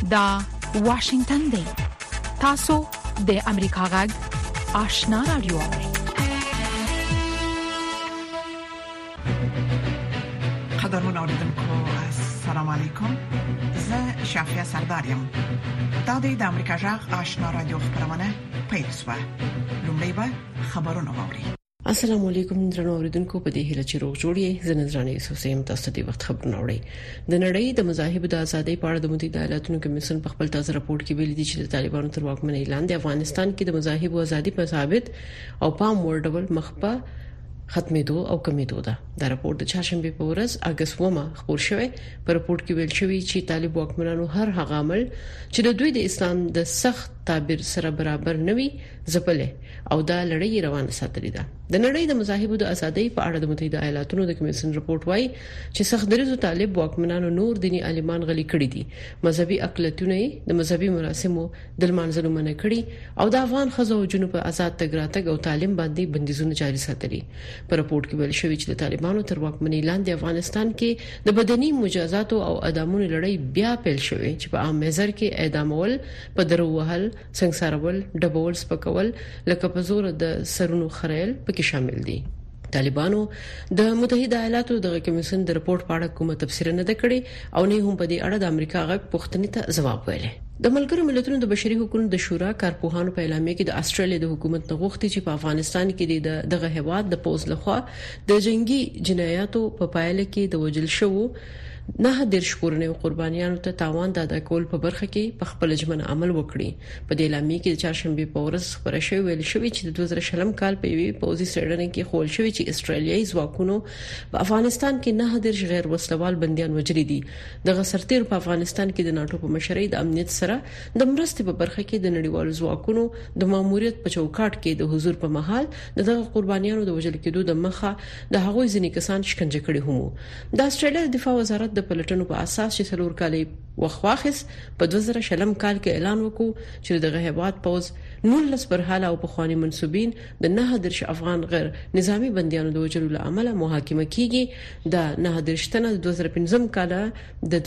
دا واشنگتن دی. تاسو د امریکا غږ آشنا رادیو. قدرمن اوریدونکو السلام علیکم. زه شافیا سردارم. دا د امریکا غږ آشنا رادیو خبرونه پیل شوه. لومړی به خبرونه واوري. السلام علیکم درنو اوریدونکو، په دې هیله چې روغ جوړی زنځرانه سوسیم تاسو ته وخت خبرونه وړي. د نړۍ د مذاهب د ازادۍ په اړه د متحده ایالاتو کمیسیون په خپل تازه راپور کې ویلي دی چې د طالبانو تر واکمنۍ لاندې افغانستان کې د مذاهب او ازادۍ په ثابت او پام وړ ډول مخه ختمېدو او کمیدو ده. دا راپور د چهارشنبه په ورځ اگست 9 خبر شوی. په راپور کې ویل شوی چې طالب واکمنانو هر هغه عمل چې د دوی د اسلام د سخت تعبیر سره برابر نوي ځپل او دا لړۍ روانه ساتلې ده. د نړۍ د مذاهب د ازادۍ په اړه د متحده ایالاتو د کمیسیون راپور وايي چې سخت دریزو طالب واکمنانو نور دینی عالمان غلي کړي دي، مذهبي اقلیتونه د مذهبي مراسمو د منځلو منع کړي او د افغان خزو او جنوب آزاد تګ راتګ او تعلیم باندې بندیزونه جاري ساتلي. په راپور کې ویل شوی چې د طالبانو تر واکمنۍ لاندې افغانستان کې د بدني مجازات او اعدامونو لړۍ بیا پیل شوې چې په عام محضر کې اعدامول، په درو وهل، څنګهسارول، ډبول، سپکول، لکه په زور د سرونو خړېل پکې شامل دي. طالبانو د متحده ایالاتو د کمیسیون د راپور په اړه کومه تفسیر نه کړې او نه هم په دې اړه د امریکا غږ پوښتنې ته ځواب ویلي. د ملګرو ملتونو د بشري حقوقو د شورا کارپوهانو په اعلامیه کې د استرالیا د حکومت غوښتي چې په افغانستان کې دغه هیواد د پوز لخوا د جنگي جنایاتو په پایله کې د وجل شوو نه د شکورنې قربانیانو ته تاوان د ادا کول په برخه کې په خپل جمن عمل وکړي. په دې اعلامیه کې د چهارشنبه په ورځ خبره شوې ویل شوې چې د 2000 کال په یوې پوزي سړنه کې خول شوې چې استرالیایي ځواکونو په افغانستان کې نه د غیر وسلوال بنديان وجري دي. دغه سرتیر په افغانستان کې د ناتو په مشرۍ د امنیت سره د مرستې په برخه کې د نړیوالو ځواکونو د ماموریت په چوکاټ کې د حضور په محل دغه قربانیانو د وجل کېدو د مخه د هغوی ځینې کسان شکنجه کړي هم. د استرالیا د دفاع وزارت د پلټنو په اساس چې څلور کالي وخواخس په 2000 کال کې اعلان وکړ چې دغه هیواد پوز 19 برحاله او په خواني منسوبین د 9 افغان غیر نظامی بنديانو د وجلو لامل محاکمه کیږي. د 9 تنه د 2015 کال د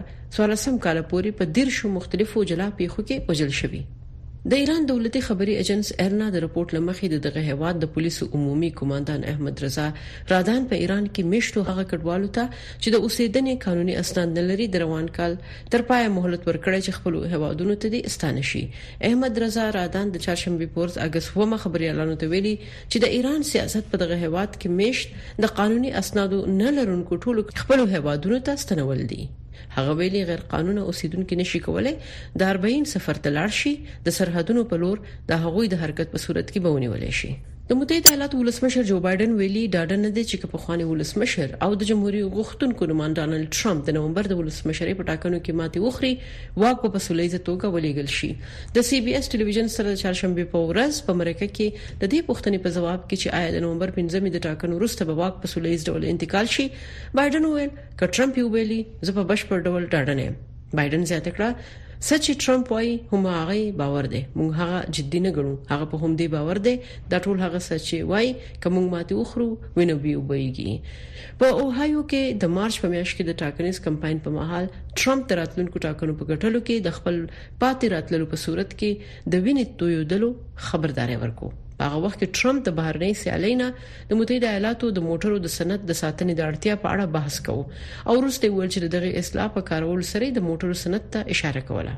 2014 کال پورې په 10 مختلفو جلا پیښو کې وجل شوی. د ایران دولتي خبري ایجنس ارنا د رپورت لمخې دغه هیواد د پولیسو عمومي کمانډان احمد رضا رادان په ایران کې میشتو هغه کډوالو ته چې د اوسېدنې قانوني اسناد نه لري د روان کال تر پای مهلت ورکړی چې خپل هیوادونو ته د استانه شي. احمد رضا رادان د چهارشنبه په ورځ اگست 9 خبري اعلان ته ویلي چې د ایران سیاست په دغه هیواد کې میشت د قانوني اسنادو نه لرونکو ټولو خپل هیوادونو ته ستنول دي. هغه ویلي غیر قانوني اوسیدونکو نشي کولای د 40 سفر تلار شي د سرحدونو په لور د هغوی د حرکت په صورت کې به ونیول شي. د متحده ایالاتو ولسمشر جو بایدن ویلي ډاډه نه دي چې په خواني ولسمشر او د جمهوریت غوښتونکو نومان ډانلډ ټرمپ د نومبر د ولسمشرۍ په ټاکنو کې ماتي وخوري واک په پسولیزه توګه ولېګل شي. د سی بي اس ټلویزیون سره د چهارشنبه په ورځ په امریکا کې د دې پوښتنې په جواب کې چې آیا د نومبر 15 د ټاکنو وروسته به واک په پسولیز ډول انتقال شي، بایدن وویل ک ټرمپ یو ویلي زه په بشپړ ډول ډاډه نه یم. بایدن زیاته کړه سچ ټرمپ وايي هم هغه باور دی، موږ هغه جدي نه ګڼو، هغه په هم دی باور دی، دا ټول هغه سچ وايي کوم ماته وخرو وینو بیوبېږي. په اوهایو کې د مارچ په میاشت کې د ټاکنیز کمپاین په مهال ټرمپ راتلونکو ټاکنو په ګټلو کې د خپل پاتې راتللو په صورت کې د وینې تویدلو خبرداري ورکړه. هغه وخت کې ټرمپ د بهرنۍ سیالینا د متحده ایالاتو د موټرو د صنعت د ساتنې د اړتیا په اړه بحث کوي او وروسته ویل چې دغه اصلاح په کارول سره د موټرو صنعت ته اشاره کوله.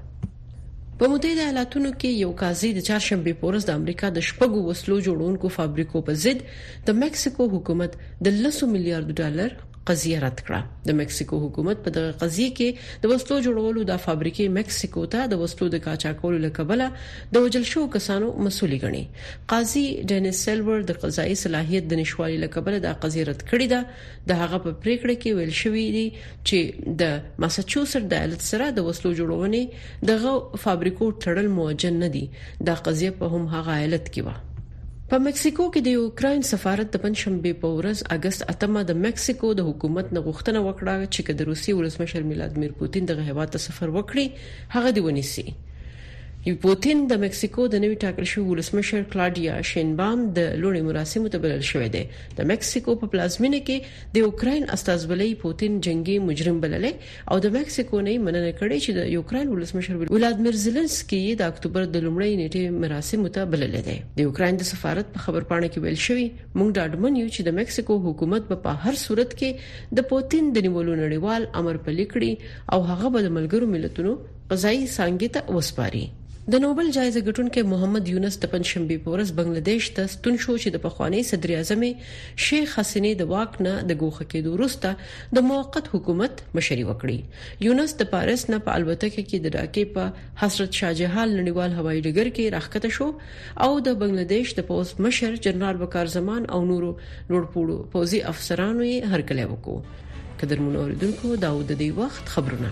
په متحده ایالاتو کې یو قاضي د چهارشنبه په ورځ د امریکا د شپږو وسلو جوړونکو فابریکو په ضد د مکسیکو حکومت د 10 میلیارډ ډالر قضیه رد کړه. د مکسیکو حکومت په دغه قضیه کې د وسلو جوړولو د فابریکې مکسیکو ته د وسلو د قاچاقولو لکبله د وجل شو کسانو مسولي ګڼي. قاضي ډینیس سیلور د قضایي صلاحیت د نشوالي لکبله د قضیه رد کړې ده. د هغه په پریکړه کې ویل شوی دی چې د ماساچوسټ د ایالت سره د وسلو جوړونې دغه فابریکو تړل موجه نه دي. دا قضیه په هم هغه ایالت کې و. په مکسیکو کې د یوکرين سفارت د پنځشنبه په ورځ اگست 8 د مکسیکو د حکومت نه غوښتنه وکړه چې د روسي ولسمشر ولادیمیر پوتین دغه هیواد ته سفر وکړي هغه دی ونیسي. پوتین د مکسیکو د نوي ټاکل شوی ولسمشر کلاډیا شینبام د لوړې مراسمو ته بلل شوی دی. د مکسیکو په پلازمینه کې د یوکرين استازولۍ پوتین جنگي مجرم بللې او د مکسیکو نه مننه کړې چې د یوکرين ولسمشر ولادمیر زيلنسکي د اکتوبر د لومړۍ نیټې مراسمو ته بلل دي. د یوکرين د سفارت په خبرپاڼه کې ویل شوی موږ ډاډمن یو چې د مکسیکو حکومت په هر صورت کې د پوتین د نیولو نړیوال امر پلي کړي او هغه به د ملګرو ملتونو قضایي څنګه ته وسپاري. د نوبل جایزه ګټونکو محمد یونس د پنځشنبه په ورځ بنگلاديش ته ستون شو چې د پخوانی صدر اعظم شیخ حسینه د واک نه د ګوښه کېدو وروسته د موقت حکومت مشري وکړي. یونس د پاریس نه په الوتکه کې د ډاکې په حضرت شاهجهان نړیوال هوایي ډګر کې راښکته شو او د بنگلاديش د پوز مشر جنرال وقار زمان او نورو لوړپوړو پوزي افسرانو یې هرکلی وکړو. قدرمن اوریدونکو داود د دې وخت خبرونه.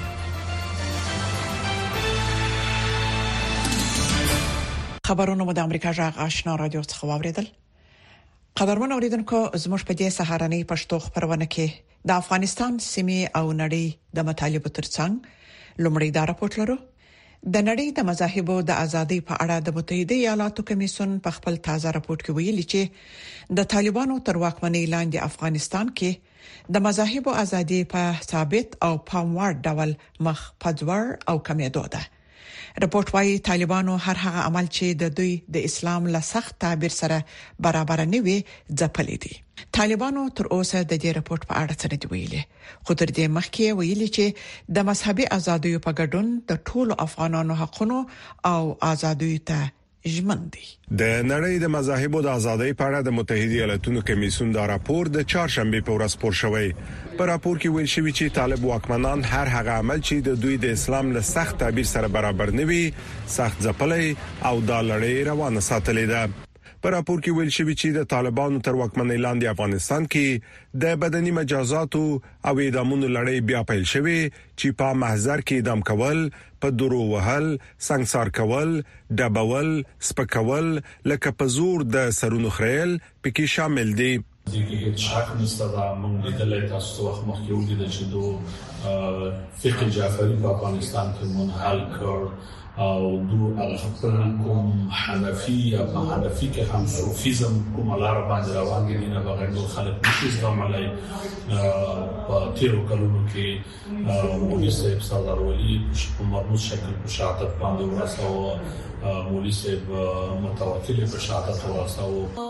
خبرونه د امریکا جغ آشنا رادیو څخه واوریدل. قدرمن اوریدونکو زموږ په دې سهارنۍ پښتو خبرونه کې د افغانستان سیمې او نړۍ د مطالبه ترڅنګ لومړی دا راپورټ لرو. د نړۍ د مذاهبو د ازادۍ په اړه د متحده ایالاتو کمیسیون په خپل تازه راپورټ کې ویلي چې د طالبانو تر واکمنۍ لاندې افغانستان کې د مذاهبو ازادي په ثابت او پاموړ ډول مخ پځور او کمیدو ده. رپورت وايي طالبانو هر هغه عمل چې د دوی د اسلام له سخت تعبیر سره برابر نه وي ځپلې دي. طالبانو تر اوسه د دې رپورت په اړه څه نه دی ویلي، خو تر دې مخکې ویلي چې د مذهبي ازادۍ په ګډون د ټولو افغانانو حقونو او ازادۍ ته ژمن دي. د نړۍ د مذاهبو د ازادۍ په اړه د متحده ایالاتونو کمیسیون دا راپور د چهارشنبه په ورځ خپور شوی. په راپور کې ویل شوی چې طالب واکمنان هر هغه عمل چې د دوی د اسلام له سخت تعبیر سره برابر نه وي سخت ځپلې او د لړۍ روانه ساتلې ده. په راپور کې ویل شوی چې د طالبانو تر واکمنۍ لاندې افغانستان کې د بدني مجازات او اعدامونو لړۍ بیا پیل شوی چې په محضر کې اعدام کول، په درو وهل، سنگسار کول، ډبول، سپکول، لکه په زور د سرونو خړل پکې شامل دي. دیگه هیچ حق نیست و من لیدل تاسو وقت مخکې ولیدل چې دو فقه جعفری په افغانستان کې منحل کړ او دو خپل کوم حنفي یا حنفي کې هم صوفیزم کوم لار باندې روان دي نه بغیر نور خلک نشي زغملای. په تیرو کلونو کې مولوی صاحب سردار ولی په مرموز شکل په شهادت باندې ورساو، مولوی صاحب متوکل په شهادت ورساو.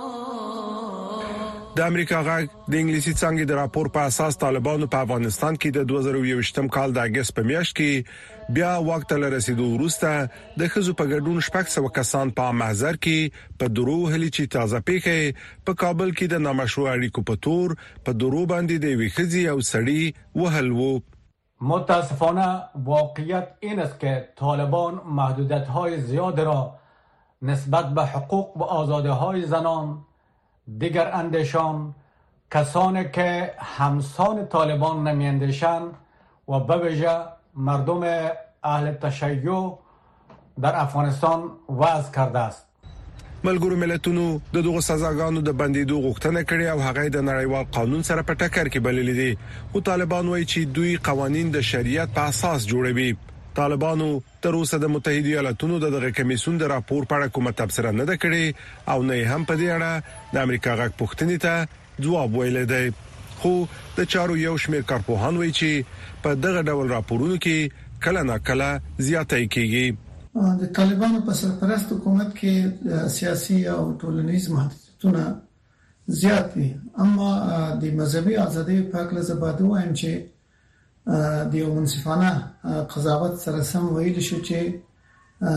د امریکا غږ د انګلیسي څنګه د راپور په اساس طالبانو په افغانستان کې د 2021م کال د اگست په میاشت کې بیا وخت له رسیدو وروسته د خزو په ګډون شپږ سو کسان په محضر کې په درو هلي چې تازه پیښه په کابل کې د نامشروع اړیکو په تور په درو باندې د ویخزي او سړی وهل وو. متاسفانه واقعیت این است که طالبان محدودیت‌های زیاد را نسبت به حقوق و آزادی‌های زنان، دیگر اندیشان، کسانی که همسان طالبان نمی‌اندیشند و به ویژه مردم اهل تشیع در افغانستان وضع کرده است. ملګرو ملتونو د دغه سزاګانو د بندیدو غوښتنه کړې او هغه د نړیوال قانون سره په ټکر کې بللې دي. خو طالبان وایي چې دوی قوانين د شریعت په اساس جوړوي. طالبانو تر اوسه د متحده ایالاتونو دغه کمیسیون د راپور په اړه کومه تبصره نه ده کړې او نه هم په دې اړه د امریکا غږ پوښتنې ته ځواب ویل دی. خو د چارو یو شمېر کارپوهان وایي چې په دغه ډول راپورونو کې کله نه کله زیاتې کیږي. د طالبانو په سرپرست حکومت کې سیاسي او ټولنیز محدودیتونه زیات دي، اما د مذهبي ازادۍ په اړه زباده وایم چې د یو منصفانه قضاوت سره سم ویل شو چې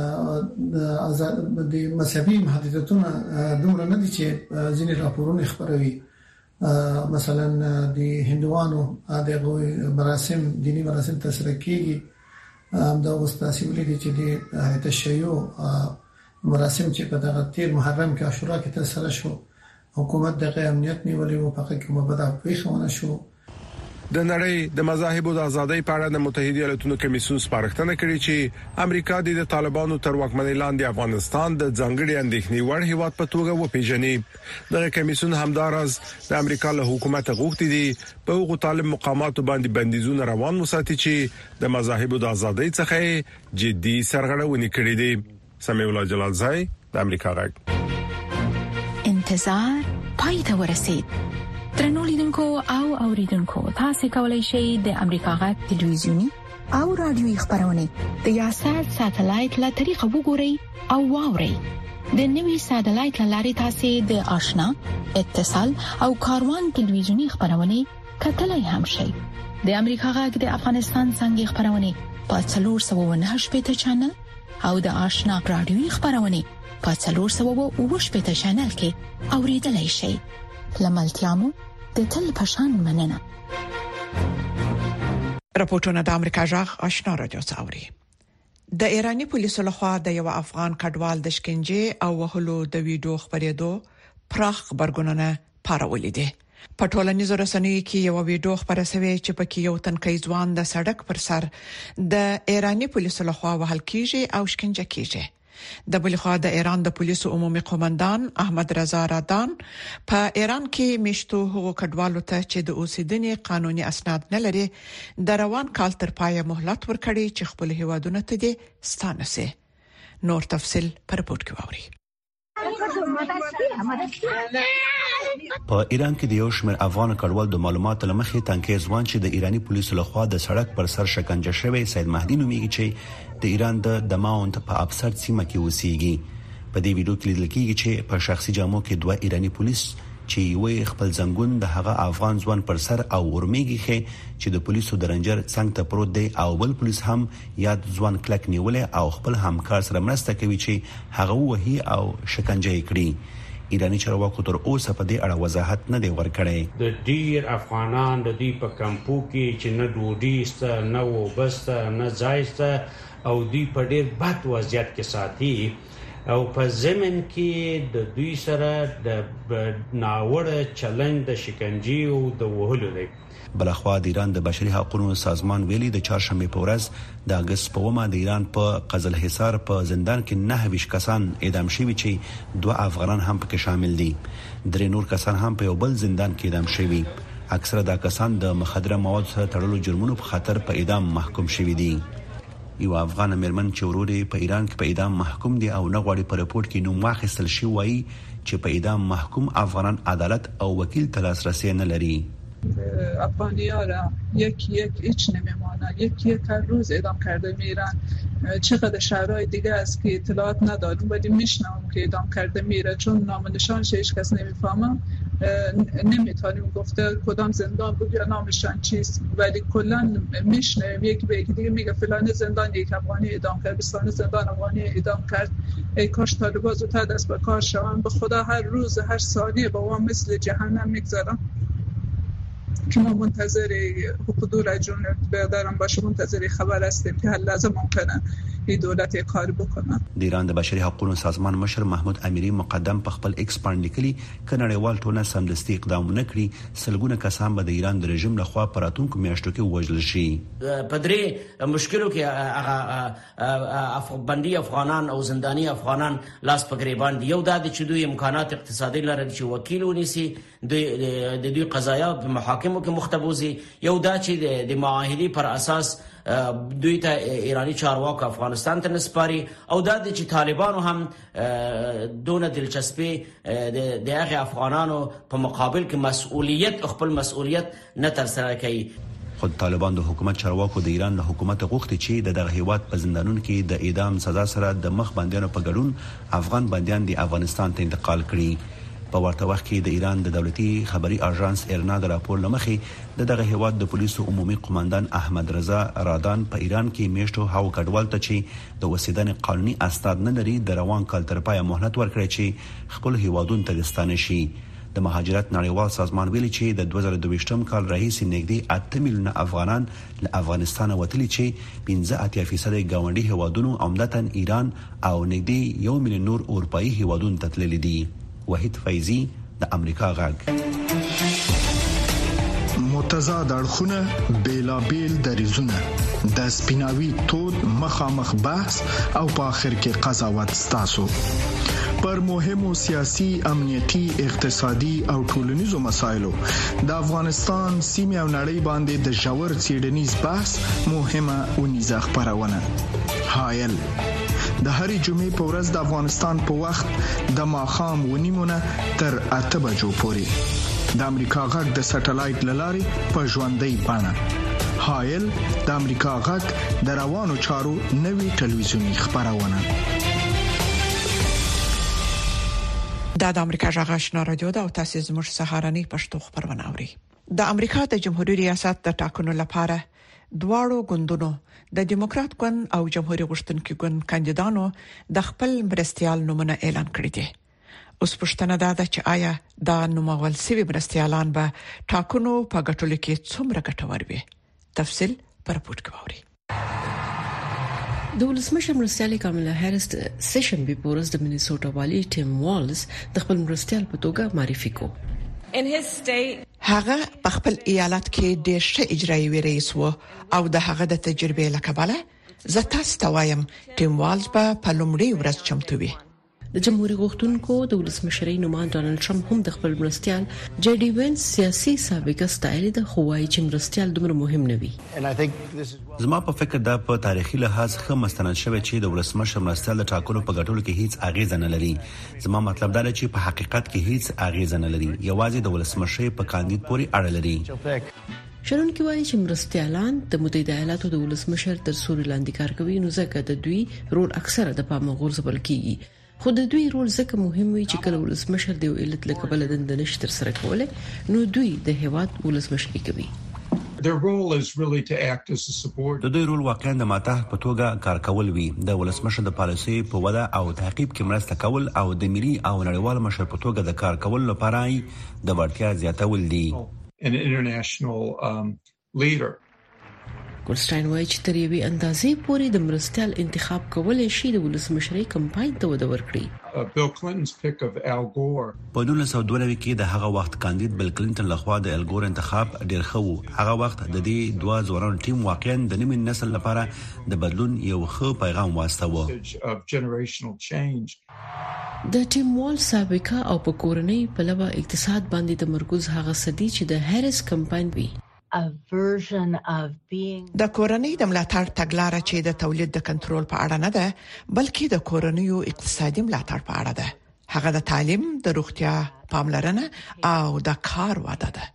د مذهبي محدودیتونه دومره نه دي چې ځینې راپورونه خبروي. مثلا د هندوانو د مراسم دینی مراسم تشریح کیږي، دا واستاسي ولې چې د تشیع مراسم چې په دغه تیر محرم کې عاشورا کې تشریح شو، حکومت دغه امنیت نیولې او په کې مبادله پیښونه شو. د نړۍ د مذاهبو د ازادۍ په اړه د متحده ایالاتونو کمیسیون سپارښتنه کړې چې امریکا د طالبانو تر واکمنۍ لاندې افغانستان د ځانګړي اندېښنې وړ هیواد په توګه وپیژني. د کمیسیون همدارس د امریکا له حکومت غوښتي دي په هغو طالب مقاماتو باندې بندیزونه روان وساتي چې د مذاهبو د ازادۍ څخه جدي سرغړونې کړې دي. سمیع الله جلالزای د امریکا غږ. انتظار پای ته ورسید. ترنو لیدونکو او اوریدونکو تاسو کولی شئ د امریکا غږ ټلویزیونی او رادیوي خبرونه د یاشر ساتلایت له طریقو وګورئ او واورئ. د نوي ساتلایت لارې تاسو د آشنا اتصال او کاروان ټلویزیونی خبرونه کتلای هم شئ. د امریکا غږ د افغانستان څنګه خبرونه په 398 چینل او د آشنا رادیوي خبرونه په 428 چینل کې اوریدلای شئ. لملتيامو د تل پشان مننه. راپورټونه د امریکا جغ آشنا رادیو څاوري. د ایرانی پولیسو لخوا د یو افغان کډوال د شکنجه او وهلو د ویډیو خبرېدو پراخ خبرګونونه پارولې دي. په ټولنیزو رسنیو کې یو ویډیو خبره شوې چې پکې یو تنکي ځوان د سړک پر سر د ایرانی پولیسو لخوا وهل کیږي او شکنجه کیږي. د بلخوا د ایران د پولیسو عمومي قومندان احمد رضا رادان په ایران کې مشتو حقوق کډوالو ته چې د اوسیدنې قانوني اسناد نه لري د روان کال تر پایه مهلت ورکړي چې خپل هیوادونه ته دي ستانه سي. نور تفصيل پر رپورت کې واوري. په ایران کې د یو شمېر افغان کډوال د معلوماتو لمخې تنکي ځوان چې د ایرانی پولیسو لخوا د سړک پر سر شکنجه شوی سید مهدی نومیږي چې د ایران د دماوند په ابسرد سیمه کې اوسېږي. په دې ویډیو کې لیدل کېږي چې په شخصي جامو کې دوه ایرانی پولیس چې یو خپل زنګون د هغه افغان ځوان پر سر او ورمېږي چې د پولیسو د رنجر څنګه ته پروت دی او بل پولیس هم یاد ځوان کلک نیولې او خپل همکار سره مرسته کوي چې هغه وਹੀ او شکنجه کړي. ایرانی چارواکو تر اوسه په دې اړه وضاحت نه دی ورکړی. د ډیر افغانان د دې په کمپو کې چې نه ډوډۍ ست نه وبسته نه ځایسته او دوی په ډیر بد وضعیت کې ساتي او په زمن کې د دوی سره د ناوړه چلند د شکنجې او د وهلو دی. بلخوا د ایران د بشري حقوقو سازمان ویلي د چهارشنبه په ورځ د اگست په ومه د ایران په قزل حصار په زندان کې 9 کسان اعدام شوي چې 2 افغانان هم پکې شامل دي. 3 نور کسان هم په یو بل زندان کې اعدام شوي. اکثره دا کسان د مخدره مواد سره تړلو جرمونو په خاطر په اعدام محکوم شوي دي. یو افغان مرمن چې وروري په ایران کې په اعدام محکوم دي او نه غواړي په رپورت کې نوم واخیستل شي وایي چې په اعدام محکوم افغانان عدالت او وکیل ته لاسرسی نه لري. افغانی‌ها را یک هیچ نمیمانند. یک هر روز اعدام کرده میرن. چقدر شهرهای دیگه است که اطلاعات ندارم ولی میشنوم که اعدام کرده میره چون نام نشانش هیچ کس نمیفهمم. نمیتونیم گفته کدام زندان بود یا نامشان چیست ولی کلا میشنویم یکی به یکی دیگه میگه فلان زندان یک افغانی اعدام کرد، بستان زندان افغانی اعدام کرد. ای کاش طالبان زودتر دست به کار شوند. به خدا هر روز هر ثانیه با ما مثل جهنم میگذرم که ما منتظر حضور جمهوری برادران باشه، منتظر خبر هستیم که هر لحظه ممکنه این دولت کار بکنه. د ایران د بشري حقوقو سازمان مشر محمود امیری مقدم په خپل ایکس باندې لیکلي کنړیوال ټولنه سمدستي اقدام نه کړي سلګونه کسان به د ایران د رژیم لخوا پراتونکو میاشتو کې وژل شي. پدری مشکلو کې هغه بندي افغانان او زنداني افغانان لاس په گریبان دي. یو د چې دوی امکانات اقتصادي لري چې وکیل ونیسي د دوی قضایا په محاکمو کې مختبوزي. یو دا چې د معاهدې پر اساس دوی ته ایرانی چارواکو افغانستان ته نسپاري او دا چې طالبانو هم دونه دلچسپي د هغه افغانانو په مقابل کې مسؤلیت خپل مسؤلیت نه تر سره کوي. خود طالبان د حکومت چارواکو د ایران له حکومت غوښتي چې د دغه هیواد په زندانونو کې د اعدام سزا سره د مخ بندیانو په ګډون افغان بندیان د افغانستان ته انتقال کړي. په ورته وخت کې د ایران د دولتي خبري اژانس ایرنا د راپور لمخې دغه هیواد د پولیسو عمومي قومندان احمد رضا رادان په ایران کې میشتو هاو کډوال ته چې د وسیدنې قانوني اسناد نه لري د روان کال تر پایه مهلت ورکړي چې خپل هیوادون ته ستانه شي. د مهاجرت نړیوال سازمان ویلي چې د 2022م کال راهیسې نږدې 8 میلیونه افغانان له افغانستان وتلي چې 15% ګاونډي هیوادونو عمدتاً ایران او نږدې 1 میلیون نور اروپאי هیوادونو ته تللي دي. وحید فیضی د امریکا غږ. متضاد اړخونه بیلابیل دریزونه د سپیناوي تود مخامخ بحث او په اخر کې قضاوت ستاسو پر مهمو سیاسي امنیتي اقتصادي او ټولنیزو مسایلو د افغانستان سیمه او نړۍ باندې د ژور څېړنیز بحث مهمه ونیزه خبرونه حایل د هرې جمعې په ورځ د افغانستان په وخت د ماخام ونیمونه تر 8 بجو پورې د امریکا غږ د سټلایټ لارې په ژوندۍ بڼه حایل د امریکا غږ د روانو چارو نوي ټلویزیونی خبرونه د امریکا غږ آشنا رادیو د او تاسو زموږ سهارنی پښتو خبرونه اوري. د امریکا د جمهوریت ریاست د ټاکنو لپاره دواړو ګوندونو د دیموکرات ګوند او جمهوریت غشتونکو ګوند کاندیدانو د خپل مرستيال نومونه اعلان کړی دي. اوس پښتنه ده چې آیا دا نومول سوي مرستيالان به ټاکنو په ګټلو کې څومره ګټور وي؟ تفصیل پر راپور کې ووري. د ولسمشر مرستيال کاملا هریس سیشن به پورس د مینیسوټا والی ټیم والز د خپل مرستيال په توګه معرفي کو. هغه په خپل ایالت کې ډېر ښه اجرایي رئیس و او د هغه د تجربې لکباله زه تاسو ته وایم ټیم والز په لومړي ورځ چمتو وي. د جمهوریت غوښتونکو د ولسمشرۍ نومان ډانلډ ټرمپ هم د خپل مرستيال جی ډي وینس سیاسي سابقه ستایل د خوای چې مرستيال دومره مهم نه وي. زما په فکر دا په تاریخي لحاظ خه مستند شوی چې د ولسمشر مرستيال د ټاکنو په ګټلو کې هیڅ اغیزه نه لري. زما مطلب دا دی چې په حقیقت کې هیڅ اغیزه نه لري، یوازې د ولسمشرۍ په کاندید پورې اړه لري. شرون کې وایي چې مرستيالان د متحده ایالاتو د ولسمشر تر سوري لاندې کار کوي، نو ځکه د دوی رول اکثره د پامه غورځول کیږي. خو د دوی رول ځکه مهم وي چې کله ولسمشر د علت لکبل د نشي تر سره کوله نو دوی د هیواد ولسمشري کوي. د دوی رول واقعا د ماتحت په توګه کار کول وي، د ولسمشر د پالیسي په وده او تحقیق کې مرسته کول او د ملي او نړیوال مشر په توګه د کار کول لپاره د ورتیا زیاتول دي. ګولستاین وایي چې تر یوې اندازې پورې د مرستيال انتخاب کولای شي د ولسمشرۍ کمپاین ته وده ورکړي. په 1992 کې د هغه وخت کاندید بل کلینټن لخوا د الګور انتخاب ډیر ښه و. هغه وخت د دې دوه ځوانانو ټیم واقعا د نوي نسل لپاره د بدلون یو ښه پیغام واستاوه. د ټیم وال سابقه او په کورنۍ په لور اقتصاد باندې تمرکز هغه سدي چې د هریس کمپاین وی. د کورنۍ د ملاتړ تګلارې چې د تولید د کنټرول په اړه نه ده بلکې د کورنیو اقتصادي ملاتړ په اړه ده. هغه د تعلیم، د روغتیا پاملرنه او د کار وده ده.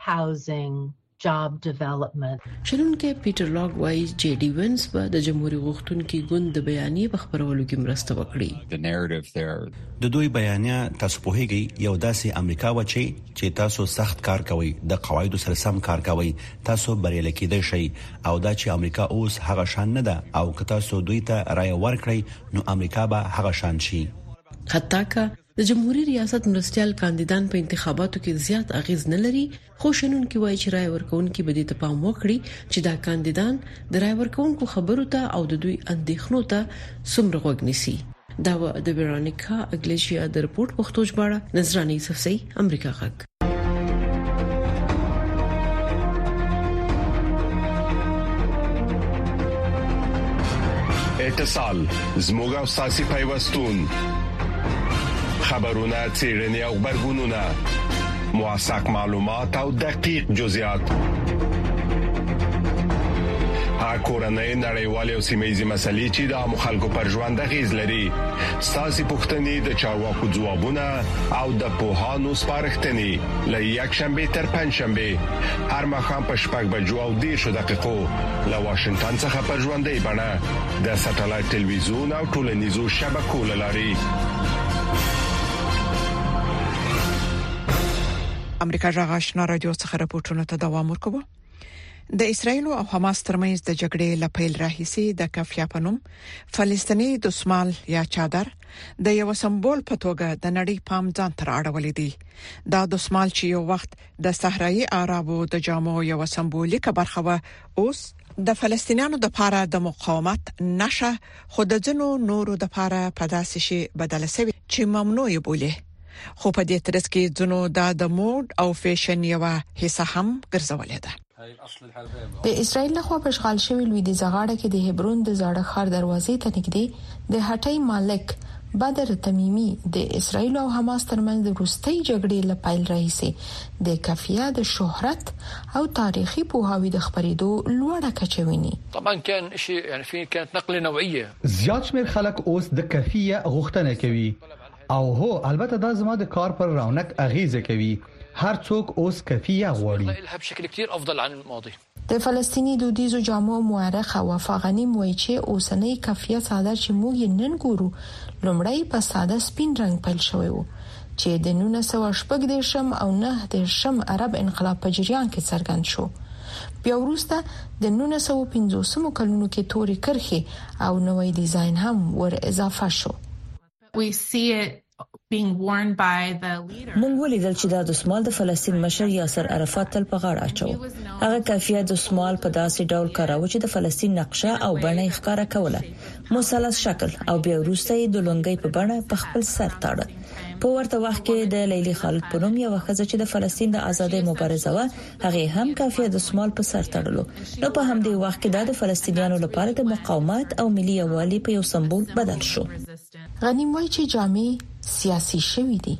شرونکې پیټر لاګ وایي جی ډي وینس به د جمهوریت غوښتونکو ګوند د بیانیې په خبرولو کې مرسته وکړي. د دوی بیانیه تاسو په هیګي یو داسې امریکا و چې تاسو سخت کار کوئ، د قواعدو سره سم کار کوئ، تاسو بریالي کېدئ شئ او دا چې امریکا اوس هغه شان نه ده او که تاسو دوی ته رائے ورکړئ نو امریکا به هغه شان شي. حتی که د جمهوریت ریاست مرستيال کاندیدان په انتخاباتو کې زیات اغیز نه لري، خو شنن کې وایي چې رائے ورکونکو به د تپام وکړي چې دا کاندیدان د رائے ورکونکو خبرو ته او د دوی اندېښنو ته څومره غوږ نیسي. دا د ویرونیکا اګلیشیا د رپورت پښتو ژباړه نظرانه صفسي امریکا غږ. اتصال زموږ او ساسي پیوستون خبرونه، څېړنې او خبرګونونه، موثق معلومات او دقیق جزئیات، کورنۍ نړیوالې او سیمه‌یزې مسلې چې د عامو خلکو پر ژوند اغیز لري، ساسي پوښتنې د چارواکو ځوابونه او د پوهانو سپارښتنې له یک شنبه تر پنځشنبه هر ماښام په 6:10 له واشنگټن څخه پر ژوندۍ بڼه د سټلایټ ټلویزیون او ټولنیزو شبکو لاري. امریکا غږ آشنا رادیو څخه راپورټونه ته دوام ورکوي. د اسرایل او حماس ترمنځ د جګړې لپیل راهیسي د کافیا پنوم فلسطینی دسمال یا چادر د یو سمبول په توګه د نړۍ پام ځان تر اړولې دي. دا دسمال چې یو وخت د صحرایي عربو د جامو یو سمبولیکه برخه و، اوس د فلسطینیانو د لپاره د مقاومت نشه، خو د ځینو نورو د لپاره په داسې شي بدل شوی چې ممنوع بوله. خو په دې ترڅ کې ځنو د موډ او فیشن یو حصہ هم ګرځولې ده. د اسرایل لخوا په اشغال شوی لویدیځ غاړه کې د هبرون د زاړه ښار دروازې ته نږدې د هټۍ مالک بدر تمیمی د اسرایل او حماس ترمنځ د روسي جګړې لپاره راهیسي د کافیه د شهرت او تاریخي پوهاوی د خبرېدو لوړه کچه ویني. طبعا كان شيء يعني في كانت نقله نوعيه. زیات شمیر خلک اوس د کافیه غوښتنه کوي او هو البته دا زما د کار پر رونق اغیزه کوي. هر څوک اوس کافیه غواړي. لها بشكل كثير افضل عن الماضي. د فلسطینی دودیزو جامو مورخ وفا غنیم وایي چې اوسنۍ کافیه څادر چې موږ نن ګورو لومړی په ساده سپین رنگ پیل شوی وو چې د 1914 او 19 عرب انقلاب په جریان کې څرګند شو. بیا وروسته د 1950 کلونو کې توري کرښې او نوې ډیزاین هم ور اضافه شو. We see it being worn by the leader. مونږ ولیدل چې دا د سومال د فلسطین مشر یاسر عرفات تل په غاړه اچو. هغه کافیه د سومال په داسې ډول کاراوه چې د فلسطین نقشه او بڼه ښکارا کوله. مثلث شکل او بیا وروسته د لونګۍ په بڼه په خپل سر تاړه. په ورته وخت کې د لیلی خالد په نوم یو ښځه چې د فلسطین د ازادۍ مبارزه و هغه هم کافیه د سومال په سر تړلو. نو په همدې وخت کې د فلسطینیانو لپاره د مقاومت او ملي یووالي په یو سمبول بدل شو. غنیم وایي چې جامې سیاسي شوې دي.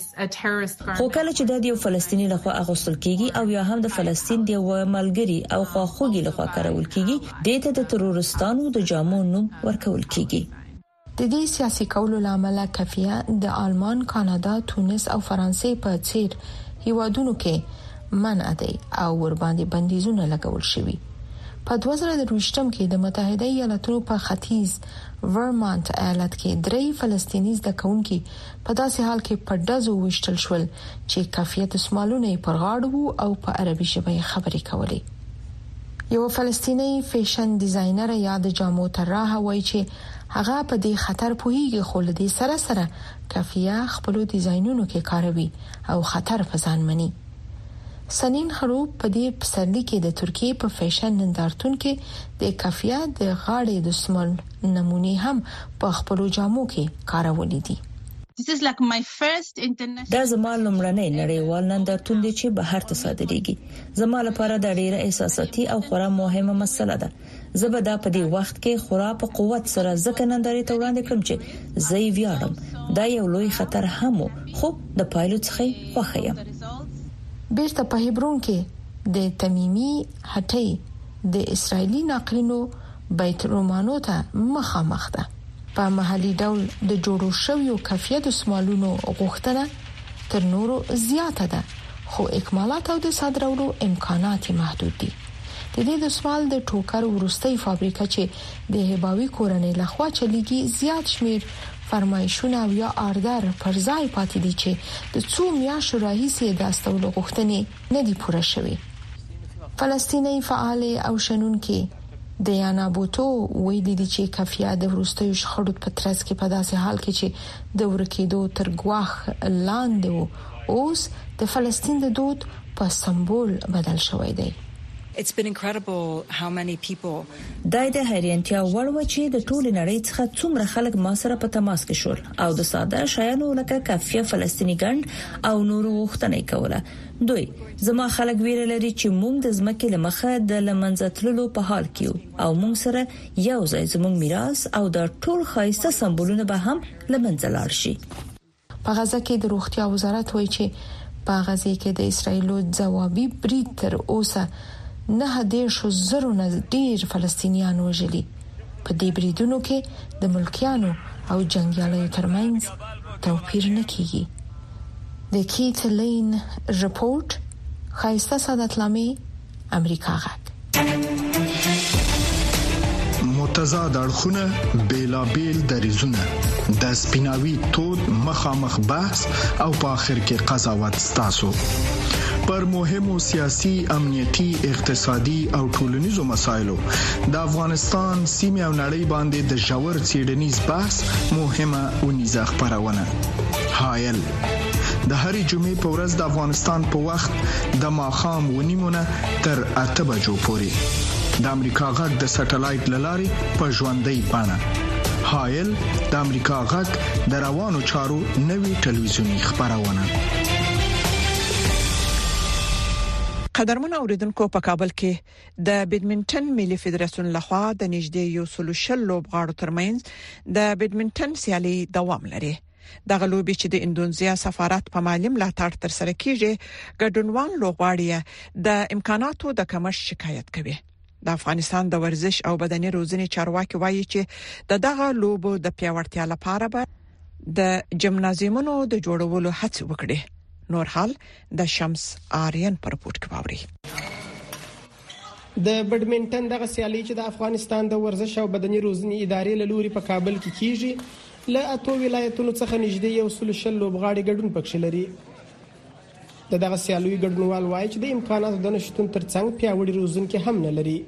خو کله چې د یو فلسطیني لخوا اغوستل کیږي او یا هم د فلسطین د یو ملګری او خواخوږي لخوا کارول کیږي دته د ترورستانو د جامو نوم ورکول کیږي. د دې سیاسي کولو لامل کافیه د آلمان، کاناډا، تونس او فرانسې په څیر هیوادونو کې منع دي او ور باندې بندیزونه لګول شوي. په 2023 کې د متحده ایالاتونو په ختیځ ورمانت ایالت کې 3 فلسطیني زدهکونکي په داسې حال کې په ډزو وشتل شول چې کافیه د سومالونو پر غاړه وو او په عربي ژبه خبرې کولې. یو فلسطینی فیشن ډیزاینر یا د جامو طراح وایي چې هغه په دې خطر پوهیږي خو له دې سره سره کافیه خپل ډیزاینونو کې کاروي او خطر پزان مني. سنین خروب په دې پسرلی کې د ترکیه په فیشن نندارتون کې د کافیه د غاړې د سمال نمونه هم په خپل جامو کې کارولې دي. دا زما لومړنی نړیوال نندارتون دی چې بهر ته صادریږي. زما لپاره دا ډیره احساساتي او خورا مهمه مسله ده. زه به دا په دې وخت کې خورا په قوت سره ځکه نندارې ته وړاندې کړم چې زه یې ویاړم. دا یو لوی خطر هم خو د پایلوت څخه خوښ یم. بیرته په هبرون کې د تمیمی هټۍ د اسرایلی ناقلینو بیت رومانو ته مخامخ ده. په محلي ډول د جوړو شویو کافیه د سومالونو غوښتنه تر نورو زیاته ده خو اکمالات او د صادرولو امکانات محدود دي. د دې د سوال د ټوکر ورستۍ فابریکه چې د هباوي کورنۍ لخوا چلیږي زیات شمیر فرمایشونه یا آردر پر ځای پاتې دي چې د څو میاشتو راهیسې د استولو غوښتنې نه دي پوره شوې. فلسطیني فعال او شنونکي دیانا بوتو ویلي دي چې کافیه د وروستیو شخړو په ترڅ کې په داسې حال کې چې د ورکېدو تر ګواښ لاندې اوس د فلسطین د دود په سمبول بدل شوی دی. It's been incredible how many people دای د حیرانتیا وړ و چې د ټول نړۍ څخه څومره خلک ما سره په تماس کې شول او د ساده شایانو لکه کافیه فلسطینی ګند او نورو وختنې کوله. دوی زما خلک ویل لري چې موږ د ځمکې لمخه د لمنځتللو په حال کې او موږ سره یو ځای زموږ میراث او د ټول خاصه سمبولونه به هم لمنځه لاړ شي. په غزه کې د روغتیا وزارت وایي چې په غزه کې د اسرایلو ځوابي برید تر اوسه 9,000 نه ډیر فلسطینیان وژلي. په دې بریدونو کې د ملکیانو او جنگیالیو ترمنځ توپیر نه کیږي. د کیټلین رپورت خایسته سعادت لامي امریکا غاک. متضاد اړخونه بیلابیل دریزونه د سپیناوي تود مخامخ بحث او په اخر کې قضاوت ستاسو پر مهمو سیاسي، امنیتي، اقتصادي او ټولنیزو مسایلو د افغانستان سیمه او نړۍ باندې د ژور څېړنیز بحث مهمه ونیزه خبرونه حایل د هرې جمعې په ورځ د افغانستان په وخت د ماښام 9:30 تر 8 بجو پورې د امریکا غږ د سټلایټ لارې په ژوندۍ بڼه هایل د امریکا غږ د روانو چارو نوي ټلویزیونی خبرونه. قدرمن اوریدونکو، په کابل کې د بیډمنټن ملي فدراسیون لخوا د نږدې 100 لوبغاړو ترمنځ د بیډمنټن سیالي دوام لري. دغه لوبي چې د اندونیزیا سفارت په مالی ملاتړ تر سره کیږي، ګډونوال لوبغاړي د امکاناتو د کمښت شکایت کوي. د افغانستان د ورزش او بدني روزنې چارواکي وایي چې دغه لوبو د پیاوړتیا لپاره به د جمنازیمونو د جوړولو هڅه وکړي. نور حال د شمس آریان پر رپورت کې باوري. د بیډمنټن دغه سیالي چې د افغانستان د ورزش او بدني روزنې ادارې له لوري په کابل کې کیږي، له 8 ولایتونو څخه نږدې 100 لوبغاړي ګډون پکې لري. دغه سیالي ګډونوال وایي چې د امکاناتو د نشټون ترڅنګ پیاوړي روزنکي هم نه لري.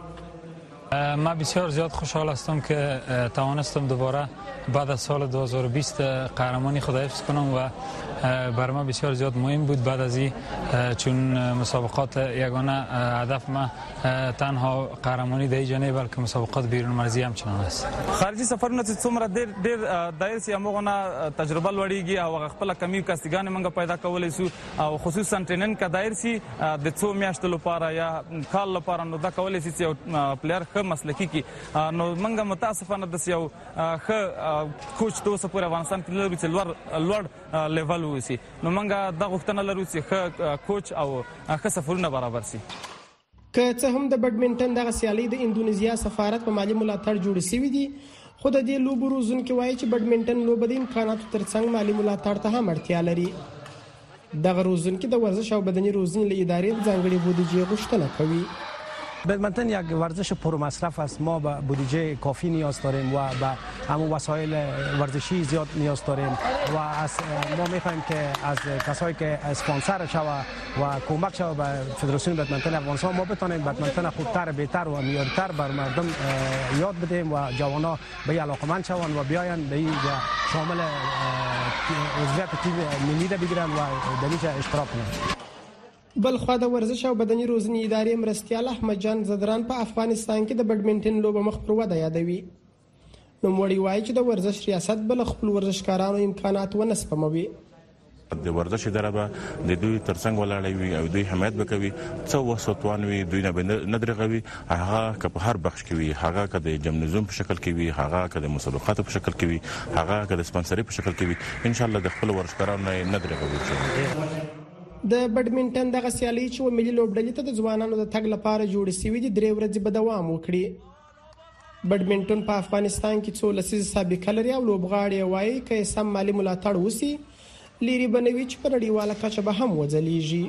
من بسیار زیاد خوشحال هستم که توانستم دوباره بعد از سال 2020 قهرمانی خود حفظ کنم و برای من بسیار زیاد مهم بود. بعد از این چون مسابقات یگانه هدف ما تنها قهرمانی در اینجا نه بلکه مسابقات بیرون مرزی هم چنان است. خارجي سفرونه چې څومره ډېر دایر سي موږ تجربه لوړیږي او خپل کمی کاستګان موږ پیدا کولای شو او خصوصا ټریننګ کا دایر سي د 2 میاشتو لپاره یا کال لپاره نو دا کولای شي چې پلیئر خه مسلکی کی نو موږ متاسفانه د یو خه کوچ ته اوسه پورې افغانستان کې لري چې لوړ لیول وسی نو موږ د غوښتنه لرو چې خه کوچ او خه سفرونه برابر سي. که څه هم د بیډمنټن دغه سیالي د اندونیزیا سفارت په مالی ملاتړ جوړ شوې دي، خو د دې لوبو روزونکي وایي چې بیډمنټن لوبه د امکاناتو ترڅنګ مالی ملاتړ ته هم اړتیا لري. دغه روزونکي د ورزش او بدني روزنې له ادارې ځانګړي بودیجې غوښتنه کوي. بیدمنتن یک ورزش پرمصرف است. ما به بودجه کافی نیاز داریم و به همون وسایل ورزشی زیاد نیاز داریم و ما می‌خوایم که از کسایی که اسپانسر شوه و کمک شوه به فدراسیون بیدمنتن افغانستان ما بتونیم بیدمنتن خوبتر، بهتر و معیارتر بر مردم یاد بدیم و جوانا به علاقمند شوند و بیاین به این شامل عضویت تیم ملی بگیرن و در اینجا اشتراک کنند. بلخوا د ورزش او بدني روزنې ادارې مرستیال احمد جان زدران په افغانستان کې د بیډمنټن لوبه مخ پر وده یادوي. نو وړي وایي چې د ورزش ریاست بل خپل ورزشکارانو امکانات ونه سپموي. د ورزش اداره به د دوی ترڅنګ ولاړې وي او دوی حمایت وکوي، څو وسوتوان وي دوی نه درغوي، هغه که په هر بخش کې وي، هغه که د جمنازیوم په شکل کې وي، هغه که د مسابقاتو په شکل کې وي، هغه که د سپانسرۍ په شکل کې وي، ان شاء الله د خپل ورزشکارانو نه درغوي. د بیډمنټن دغه سیالي چې ملي لوبډلې ته د ځوانانو د تګ لپاره جوړ شوې دي 3 ورځې به دوام وکړي. بیډمنټن په افغانستان کې څو لسیزې سابقه لري او لوبغاړي وایي که سم مالی ملاتړ وسی لري بنوي چې په نړیواله کچه به هم وځلېږي.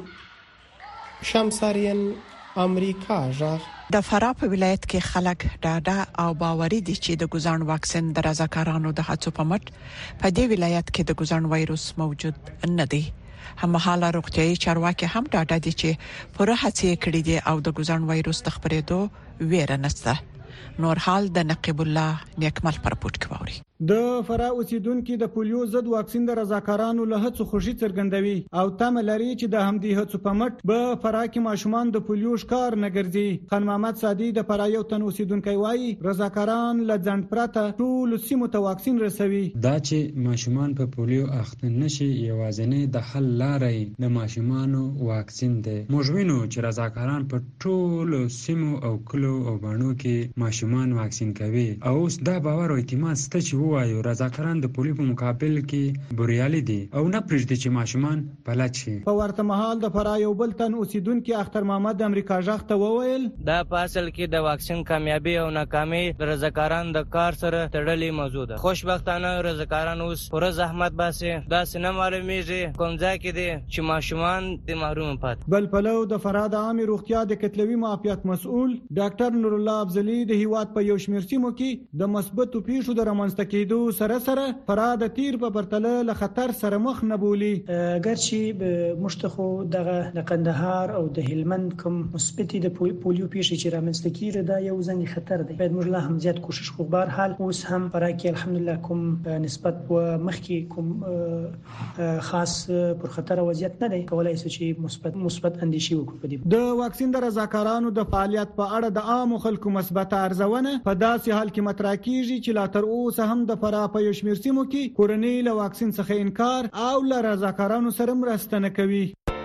شمسارین امریکا ژغ. د فراه په ولایت کې خلک ډاډه او باوري دي چې د ګوزان واکسین د رضاکارانو د هڅو په مټ په دې ولایت کې د ګوزان وایروس موجود نه دی. همحاله روغتيایي چارواکي هم ډاډه دي چې پوره هڅې کړې دي او د ګوزان وایروس د خپرېدو ویره نشته. نور حال د نقیب الله نیکمل پر رپورت کې ووري. د فراه اوسیدونکو د پولیو ضد واکسین د رضاکارانو له هڅو خوشي څرګندوي او تم لري چې د همدې هڅو په مټ به فراه کې ماشومان د پولیو ښکار نه ګرځي. خان محمد سادي د فراه یو تن اوسیدونکو وایي رضاکاران له ځند پرته ټول سیمو ته واکسین رسوي. دا چې ماشومان په پولیو اخته نشي یوازینی د حل لارې د ماشومانو واکسین دی. موږ وینو چې رضاکاران په ټول سیمو او کلو او باڼو کې ماشومان واکسین کوي او اوس دا باور او اعتماد ست چې وایو رضاکاران د پولیو په مقابل کې بریالي دي او نه پرېږدي چې ماشومان بلد شي. په ورته مهال د فراه یو بل تن اوسیدونکو اختر محمد د امریکا ژغ ته وویل دا په اصل کې د واکسین کامیابی او ناکامي د رضاکاران د کار سره تړلې موضوع ده. خوشبختانه رضاکاران اوس پر زحمت باسي دا سینه معلومیږي کوم ځای کې دي چې ماشومان د محروم پات. بل پلو د فراه د عامه روغتیا د کتلوي معافیت مسؤل ډاکټر نور الله افضلی د هیواد په یو شمېر سیمو کې د مثبتو پیښو د رامنځته کېدو سره سره فراد تیر په پرتله له خطر سره مخ نه بولی. ګرچې مشتخو دغه د قندهار او د هلمند کوم مثبت د پولیو پیښې چې رامنځته کیږي دا یو ځنی خطر دی. باید موږ لا هم زیات کوشش وکړو. بهر حال اوس هم پراکې الحمدلله کوم نسبت و مخکې کوم خاص پر خطر وضعیت نه دی کولای چې مثبت اندیشي وکړو. د واکسین د رضاکارانو د فعالیت په اړه د عام خلکو مثبت ارزونه په داسې حال کې مطرح کیږي چې لا تر اوسه هم د فرا په یو شمېر سیمو کې کورنۍ له واکسین څخه انکار او له رضاکارانو سره مرسته نه کوي.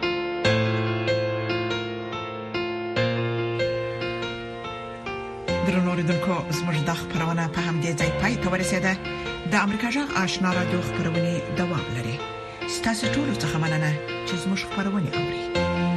درنو اوریدونکو زموږ د خبرونه په همدې ځای پای ته ورسېده. د امریکا جغ آشنا رادیو خبرونه دوام لري. ستاسو ټول څه مننه چې زموږ خبرونه اوري.